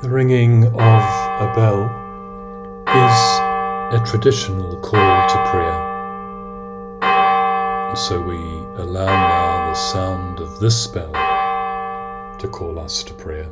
The ringing of a bell is a traditional call to prayer. And so we allow now the sound of this bell to call us to prayer,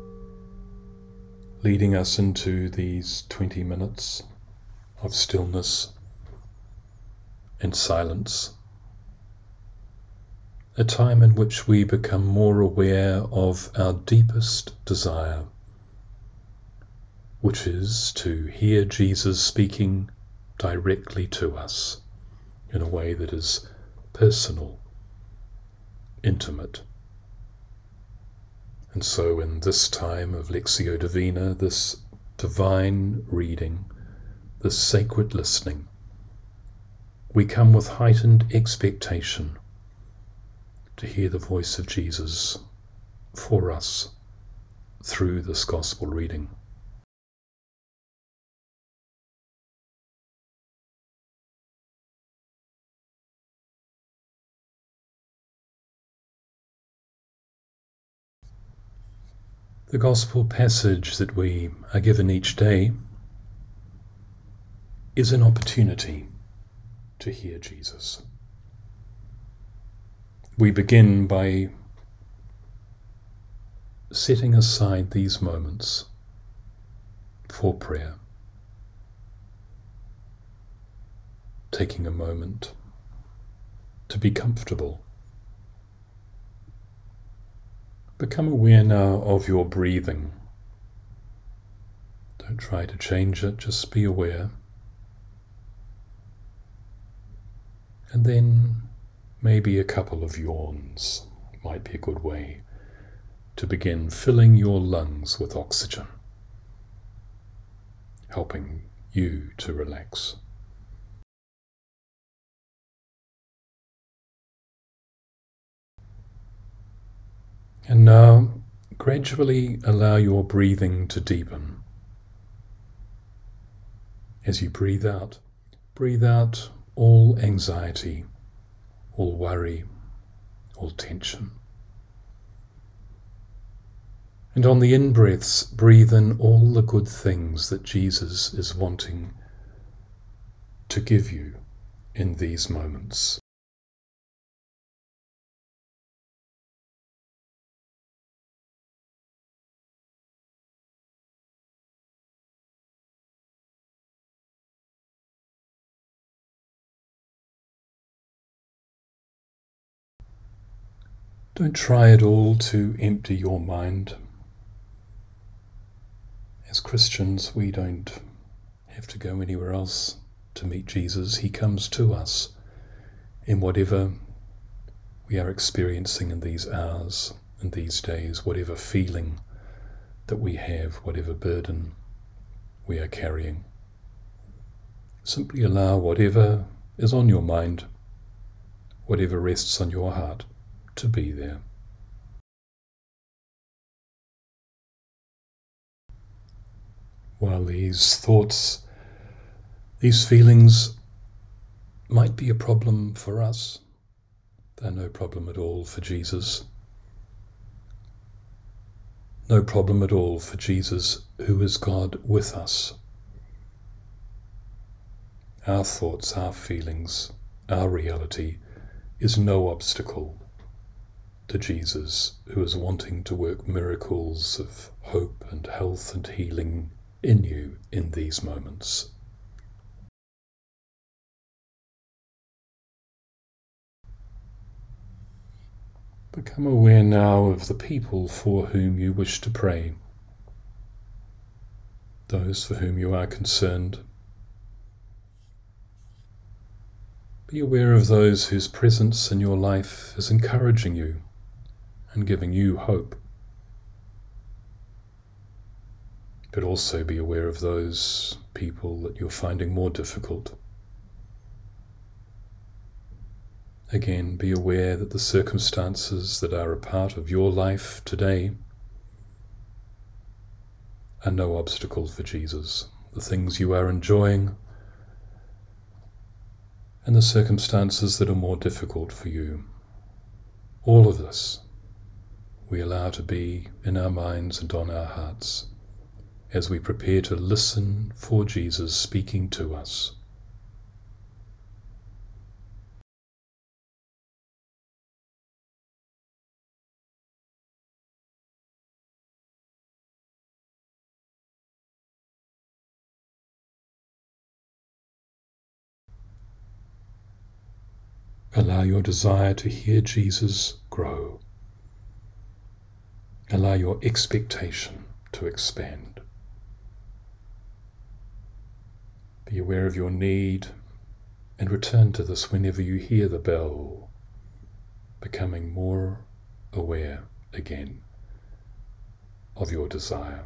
leading us into these 20 minutes of stillness and silence, a time in which we become more aware of our deepest desire, which is to hear Jesus speaking directly to us in a way that is personal, intimate. And so in this time of Lectio Divina, this divine reading, this sacred listening, we come with heightened expectation to hear the voice of Jesus for us through this gospel reading. The gospel passage that we are given each day is an opportunity to hear Jesus. We begin by setting aside these moments for prayer, taking a moment to be comfortable. Become aware now of your breathing. Don't try to change it, just be aware. And then maybe a couple of yawns might be a good way to begin filling your lungs with oxygen, helping you to relax. And now, gradually allow your breathing to deepen. As you breathe out all anxiety, all worry, all tension. And on the in-breaths, breathe in all the good things that Jesus is wanting to give you in these moments. Don't try at all to empty your mind. As Christians, we don't have to go anywhere else to meet Jesus. He comes to us in whatever we are experiencing in these hours and these days, whatever feeling that we have, whatever burden we are carrying. Simply allow whatever is on your mind, whatever rests on your heart, to be there. While these thoughts, these feelings might be a problem for us, they're no problem at all for Jesus. No problem at all for Jesus, who is God with us. Our thoughts, our feelings, our reality is no obstacle to Jesus, who is wanting to work miracles of hope and health and healing in you in these moments. Become aware now of the people for whom you wish to pray, those for whom you are concerned. Be aware of those whose presence in your life is encouraging you and giving you hope. But also be aware of those people that you're finding more difficult. Again, be aware that the circumstances that are a part of your life today are no obstacle for Jesus. The things you are enjoying and the circumstances that are more difficult for you. All of this we allow to be in our minds and on our hearts as we prepare to listen for Jesus speaking to us. Allow your desire to hear Jesus grow. Allow your expectation to expand. Be aware of your need and return to this whenever you hear the bell, becoming more aware again of your desire.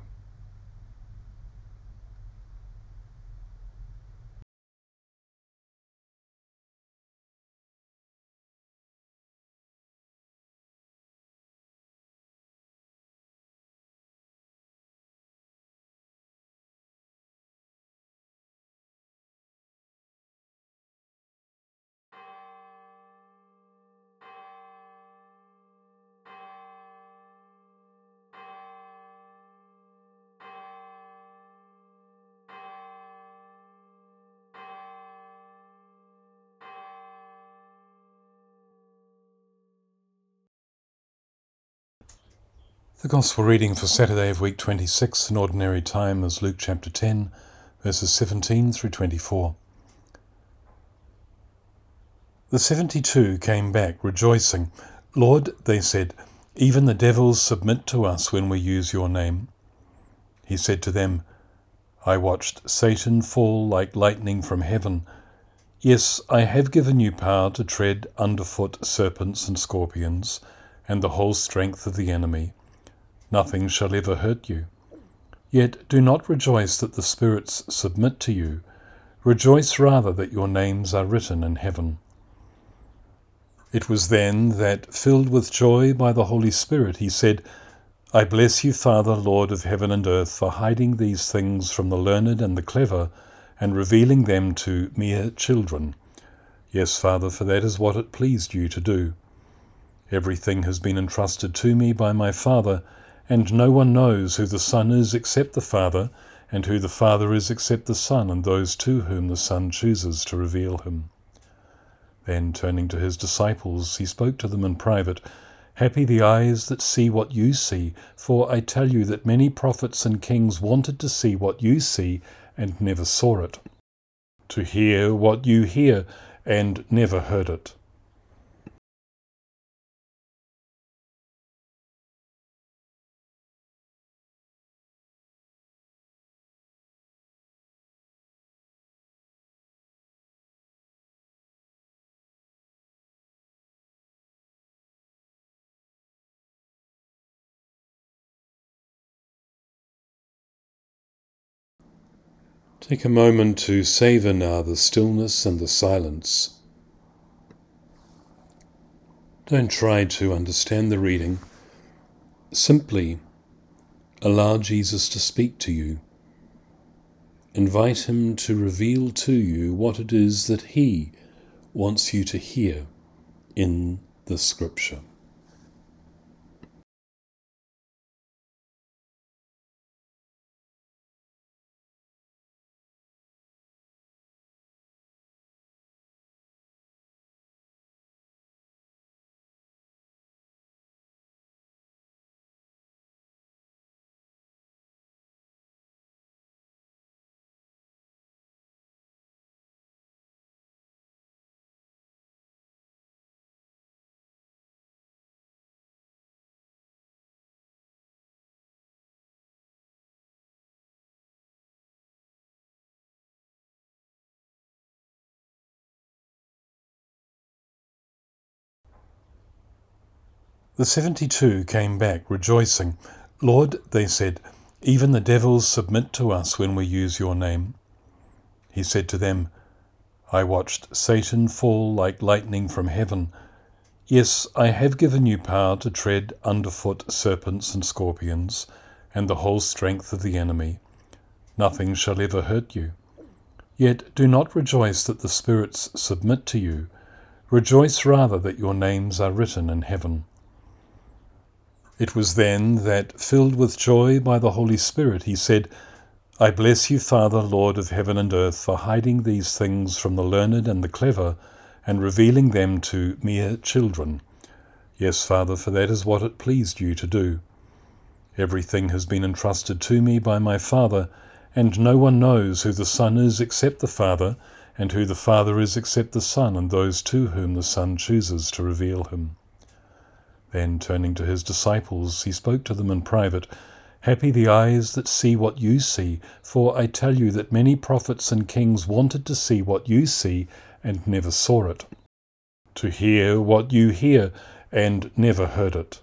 The Gospel reading for Saturday of week 26 in Ordinary Time is Luke chapter 10, verses 17 through 24. The 72 came back rejoicing. "Lord," they said, "even the devils submit to us when we use your name." He said to them, "I watched Satan fall like lightning from heaven. Yes, I have given you power to tread underfoot serpents and scorpions, and the whole strength of the enemy. Nothing shall ever hurt you. Yet do not rejoice that the spirits submit to you. Rejoice rather that your names are written in heaven." It was then that, filled with joy by the Holy Spirit, he said, "I bless you, Father, Lord of heaven and earth, for hiding these things from the learned and the clever, and revealing them to mere children. Yes, Father, for that is what it pleased you to do. Everything has been entrusted to me by my Father, and no one knows who the Son is except the Father, and who the Father is except the Son, and those to whom the Son chooses to reveal him." Then, turning to his disciples, he spoke to them in private, "Happy the eyes that see what you see, for I tell you that many prophets and kings wanted to see what you see and never saw it, to hear what you hear and never heard it." Take a moment to savour now the stillness and the silence. Don't try to understand the reading. Simply allow Jesus to speak to you. Invite him to reveal to you what it is that he wants you to hear in the Scripture. The 72 came back rejoicing. "Lord," they said, "even the devils submit to us when we use your name." He said to them, "I watched Satan fall like lightning from heaven. Yes, I have given you power to tread underfoot serpents and scorpions, and the whole strength of the enemy. Nothing shall ever hurt you. Yet do not rejoice that the spirits submit to you. Rejoice rather that your names are written in heaven." It was then that, filled with joy by the Holy Spirit, he said, I bless you, Father, Lord of heaven and earth, for hiding these things from the learned and the clever, and revealing them to mere children. Yes, Father, for that is what it pleased you to do. Everything has been entrusted to me by my Father, and no one knows who the Son is except the Father, and who the Father is except the Son, and those to whom the Son chooses to reveal him. Then, turning to his disciples, he spoke to them in private. Happy the eyes that see what you see, for I tell you that many prophets and kings wanted to see what you see and never saw it, to hear what you hear and never heard it.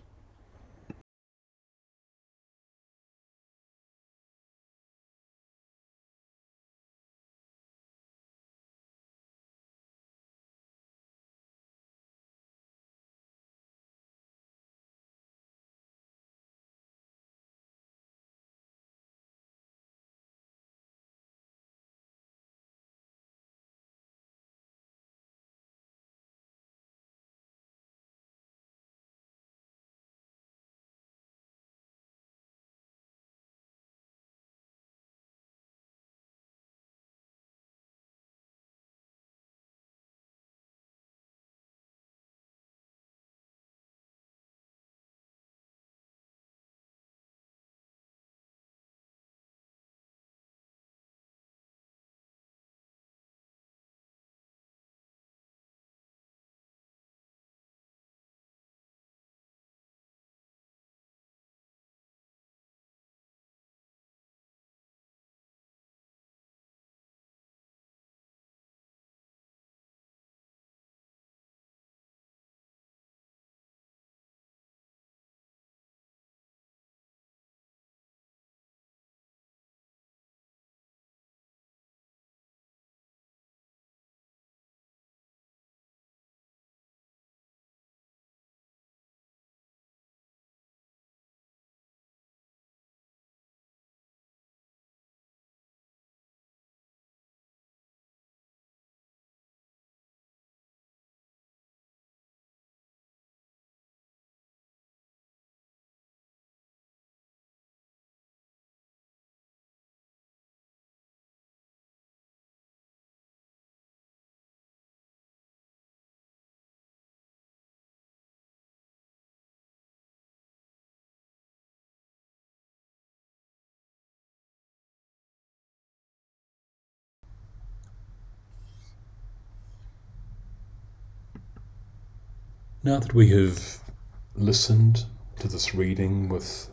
Now that we have listened to this reading with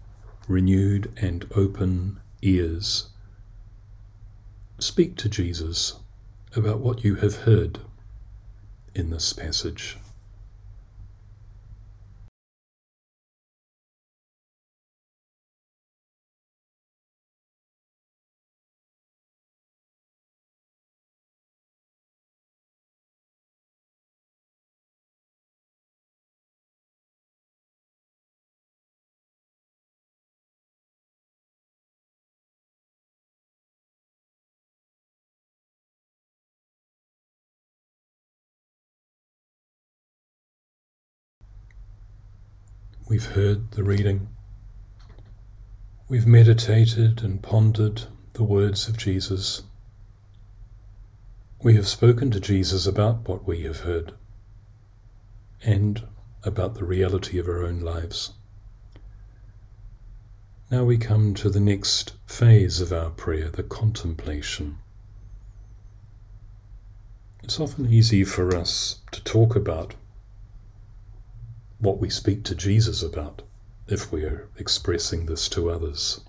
renewed and open ears, speak to Jesus about what you have heard in this passage. We've heard the reading. We've meditated and pondered the words of Jesus. We have spoken to Jesus about what we have heard and about the reality of our own lives. Now we come to the next phase of our prayer, the contemplation. It's often easy for us to talk about what we speak to Jesus about if we are expressing this to others.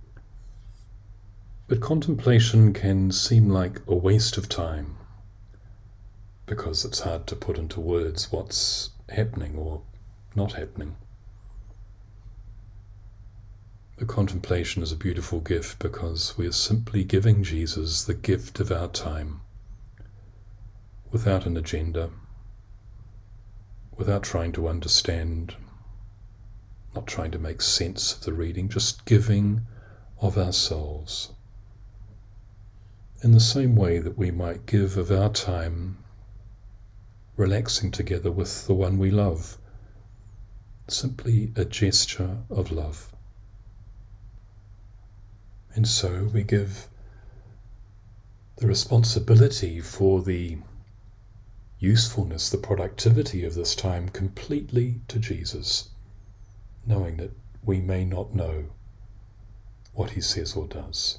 But contemplation can seem like a waste of time because it's hard to put into words what's happening or not happening. The contemplation is a beautiful gift because we are simply giving Jesus the gift of our time without an agenda, without trying to understand, not trying to make sense of the reading, just giving of ourselves. In the same way that we might give of our time relaxing together with the one we love, simply a gesture of love. And so we give the responsibility for the usefulness, the productivity of this time completely to Jesus, knowing that we may not know what he says or does.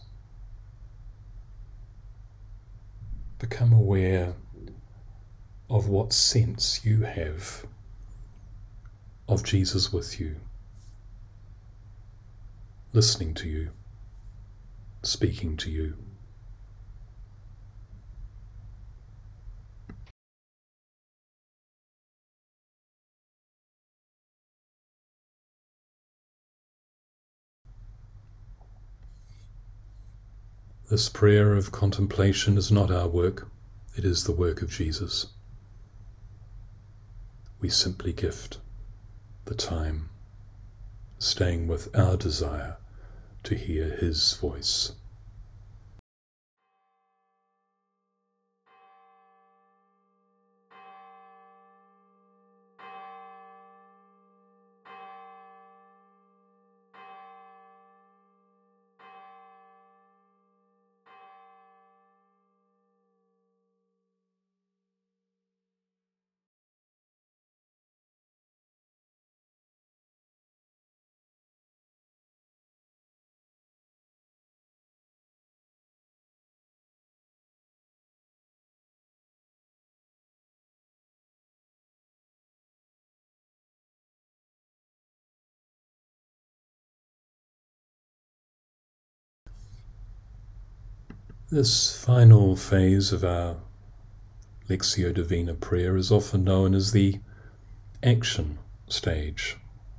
Become aware of what sense you have of Jesus with you, listening to you, speaking to you. This prayer of contemplation is not our work, it is the work of Jesus. We simply gift the time, staying with our desire to hear his voice. This final phase of our Lectio Divina prayer is often known as the action stage.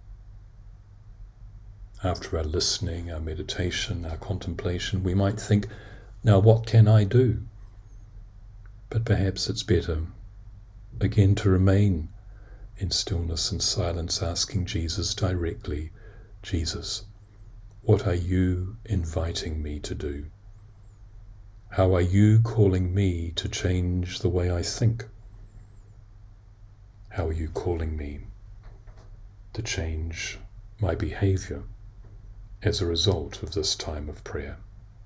After our listening, our meditation, our contemplation, we might think, now what can I do? But perhaps it's better, again, to remain in stillness and silence, asking Jesus directly, Jesus, what are you inviting me to do? How are you calling me to change the way I think? How are you calling me to change my behavior as a result of this time of prayer?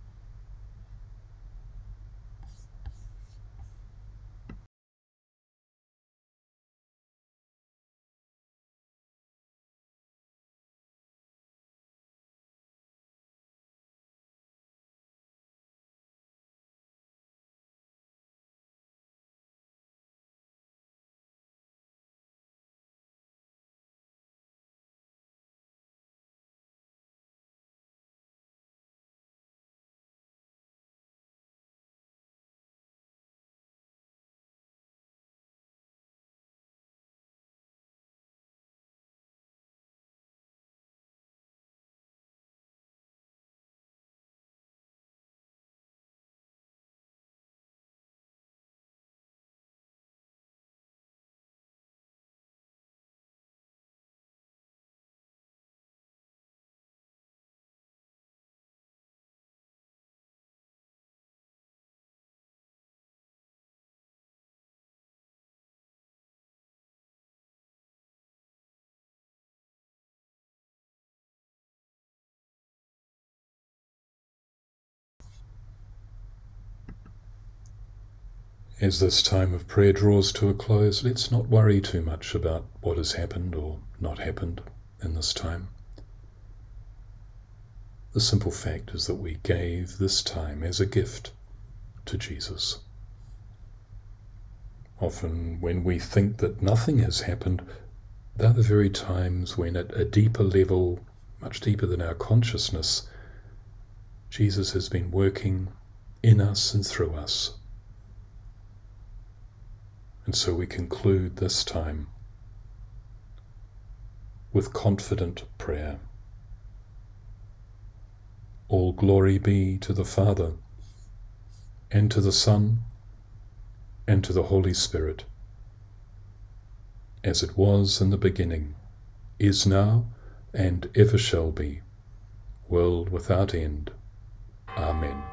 As this time of prayer draws to a close, let's not worry too much about what has happened or not happened in this time. The simple fact is that we gave this time as a gift to Jesus. Often when we think that nothing has happened, they're the very times when at a deeper level, much deeper than our consciousness, Jesus has been working in us and through us. And so we conclude this time with confident prayer. All glory be to the Father, and to the Son, and to the Holy Spirit, as it was in the beginning, is now, and ever shall be, world without end. Amen.